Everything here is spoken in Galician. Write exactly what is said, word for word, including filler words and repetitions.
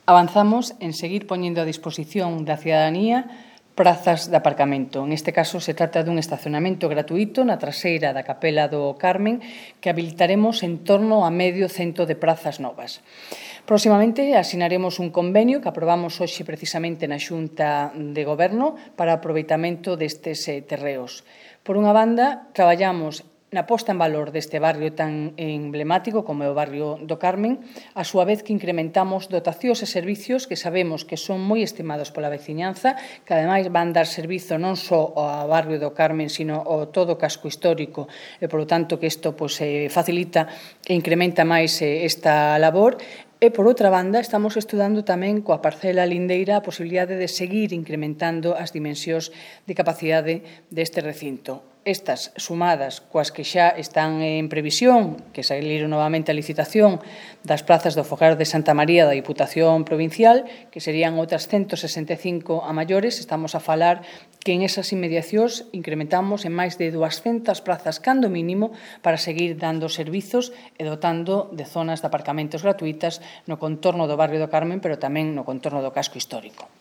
Avanzamos en seguir poñendo a disposición da cidadanía prazas de aparcamento. En este caso, se trata dun estacionamento gratuito na traseira da Capela do Carmen que habilitaremos en torno a medio cento de prazas novas. Próximamente asinaremos un convenio que aprobamos hoxe precisamente na Xunta de Goberno para aproveitamento destes eh, terreos. Por unha banda, traballamos na posta en valor deste barrio tan emblemático como é o barrio do Carmen, a súa vez que incrementamos dotacións e servicios que sabemos que son moi estimados pola veciñanza, que ademais van dar servizo non só ao barrio do Carmen, sino ao todo o casco histórico, e, polo tanto, que isto pois, eh, facilita e incrementa máis eh, esta labor. E, por outra banda, estamos estudando tamén coa parcela lindeira a posibilidade de seguir incrementando as dimensións de capacidade deste recinto. Estas, sumadas coas que xa están en previsión, que saliron novamente a licitación das plazas do Fogar de Santa María da Diputación Provincial, que serían outras ciento sesenta e cinco a maiores, estamos a falar que en esas inmediacións incrementamos en máis de duascentas plazas cando mínimo para seguir dando servizos e dotando de zonas de aparcamentos gratuitas no contorno do barrio do Carmen, pero tamén no contorno do casco histórico.